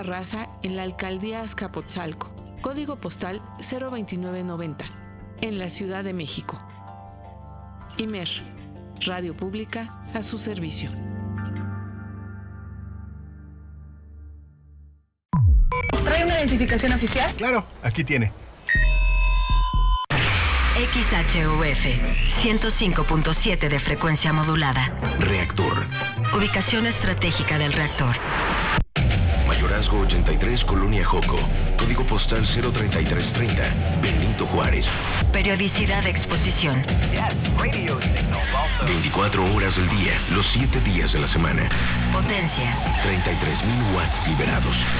Raza en la alcaldía Azcapotzalco, código postal 02990, en la Ciudad de México. Imer, radio pública a su servicio. ¿Trae una identificación oficial? Claro, aquí tiene. XHUF 105.7 de frecuencia modulada. Reactor. Ubicación estratégica del reactor. Mayorazgo 83, Colonia Joco. Código postal 03330, Benito Juárez. Periodicidad de exposición. 24 horas del día, los 7 días de la semana. Potencia. 33,000 watts liberados.